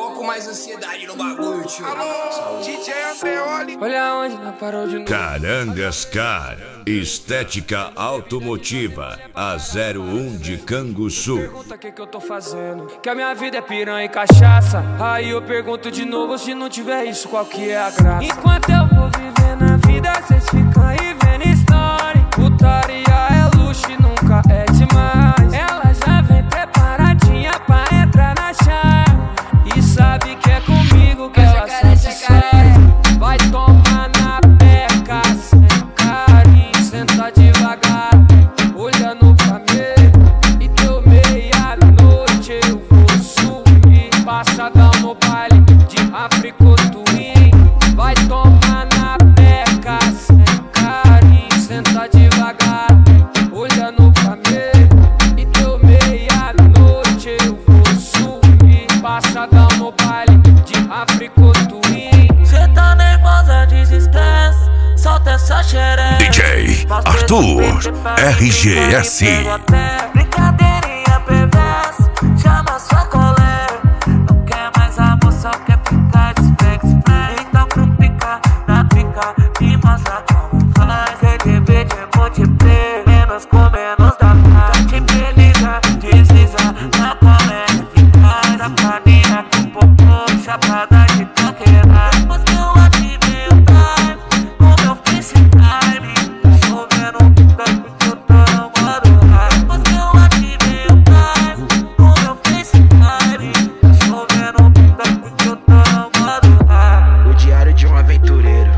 foco, mais ansiedade no bagulho, tio. Alô, DJ Andreoli. Olha onde não parou de novo. Carangascar, estética automotiva, a 01 de Canguçu. Pergunta o que eu tô fazendo, que a minha vida é piranha e cachaça. Aí eu pergunto de novo, se não tiver isso, qual que é a graça? Enquanto eu vou viver na vida, cês ficam aí vendo história. Putaria é luxo e nunca é demais. Ela já vem preparadinha pra entrar na chave e sabe que é comigo que ela satisfaz. Vai tomar na peca sem carinho, senta devagar, olhando pra mim. E deu meia-noite eu vou subir, passadão no baile de Africotuim. Vai tomar na peca sem carinho, senta devagar, olhando pra mim. E deu meia-noite eu vou subir, passadão no baile de Africotuim. Cê tá nervosa, desestresse, solta essa xereca. DJ Arthur RGS. Brincadeirinha perversa, chama sua colega. Não quer mais amor, só quer ficar desflex. Então pro pica, na pica, me mostra como faz. CDB de multiplayer, menos com menos da paz. Te beleza, desliza, na comédia eficaz. Da paninha com popô, chapada de tanqueira. Depois que eu ativei o drive, com meu FaceTime, tá chovendo um pica porque eu tô no modo high. Depois que eu ativei o drive, com meu FaceTime, tá chovendo um pica porque eu tô no modo high. O diário de um aventureiro.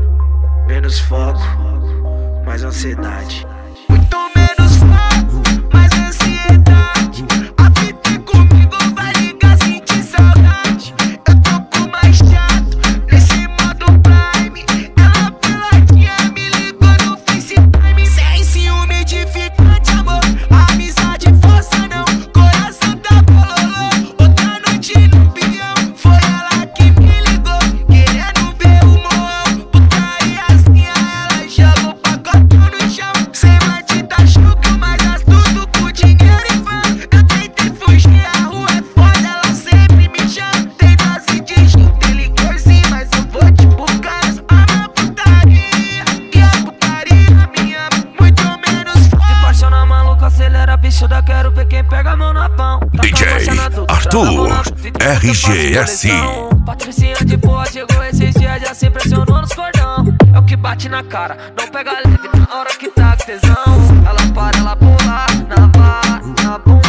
Menos foco, mais ansiedade. Muito menos foco, mais ansiedade. A fita é comigo, vai ligar, sentir saudade. Eu tô com mais chato, nesse modo Prime. Ela peladinha me ligou no FaceTime. Sem ciúme edificante, amor, amizade força não. Coração tá bololô, outra noite no peão. Foi ela que me ligou, querendo ver o morrão. Putariazinha, ela joga o pacotão no chão. Sem bandida, chuca, mais astuto com dinheiro e fã. Eu tentei fugir, a rua é foda, ela sempre me chama. Tem dose de gin, tem licorzinho, mas eu vou te buscar. A putaria, e a putaria minha, muito menos foda. De paixão na maluca, acelera, bichuda, quero ver quem pega a mão na pão. DJ Arthur RGS. Patricinha de boa, chegou esses dias, já se impressionou nos cordão. É o que bate na cara, não pega leve na hora que tá com tesão. Ela para, ela pula, na vara, na bunda.